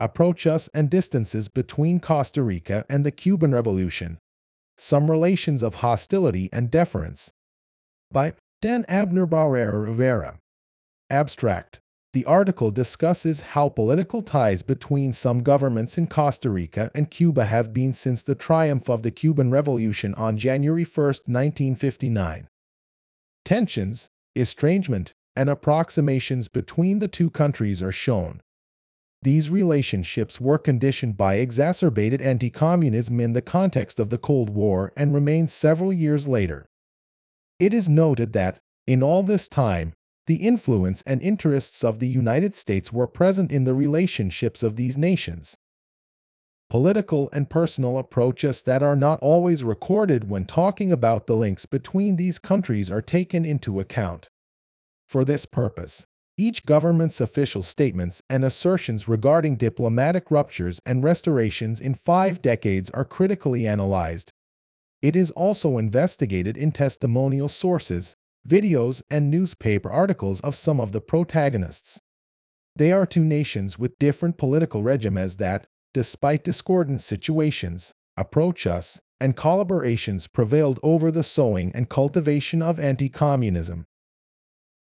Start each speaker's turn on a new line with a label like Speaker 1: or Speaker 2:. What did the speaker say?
Speaker 1: Approach Us and Distances Between Costa Rica and the Cuban Revolution. Some Relations of Hostility and Deference. By Dan Abner Barrera Rivera. Abstract. The article discusses how political ties between some governments in Costa Rica and Cuba have been since the triumph of the Cuban Revolution on January 1, 1959. Tensions, estrangement, and approximations between the two countries are shown. These relationships were conditioned by exacerbated anti-communism in the context of the Cold War and remain several years later. It is noted that, in all this time, the influence and interests of the United States were present in the relationships of these nations. Political and personal approaches that are not always recorded when talking about the links between these countries are taken into account. For this purpose, each government's official statements and assertions regarding diplomatic ruptures and restorations in 5 decades are critically analyzed. It is also investigated in testimonial sources, videos, and newspaper articles of some of the protagonists. They are two nations with different political regimes that, despite discordant situations, approach us, and collaborations prevailed over the sowing and cultivation of anti-communism.